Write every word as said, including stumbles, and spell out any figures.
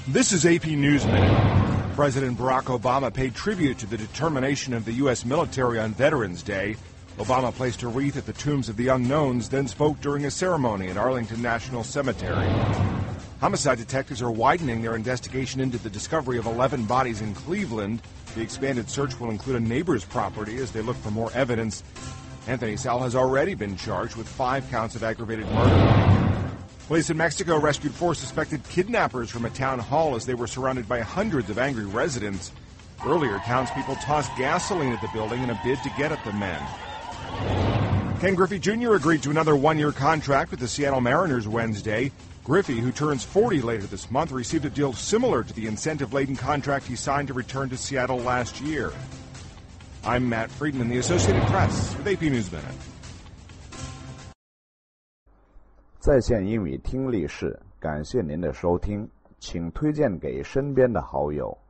This is A P News Minute. President Barack Obama paid tribute to the determination of the U S military on Veterans Day. Obama placed a wreath at the tombs of the unknowns, then spoke during a ceremony at Arlington National Cemetery. Homicide detectives are widening their investigation into the discovery of eleven bodies in Cleveland. The expanded search will include a neighbor's property as they look for more evidence. Anthony Sal has already been charged with five counts of aggravated murder. Police in Mexico rescued four suspected kidnappers from a town hall as they were surrounded by hundreds of angry residents. Earlier, townspeople tossed gasoline at the building in a bid to get at the men. Ken Griffey Junior agreed to another one-year contract with the Seattle Mariners Wednesday. Griffey, who turns forty later this month, received a deal similar to the incentive-laden contract he signed to return to Seattle last year. I'm Matt Friedman, the Associated Press, with A P News Minute. 在线英语听力室，感谢您的收听，请推荐给身边的好友。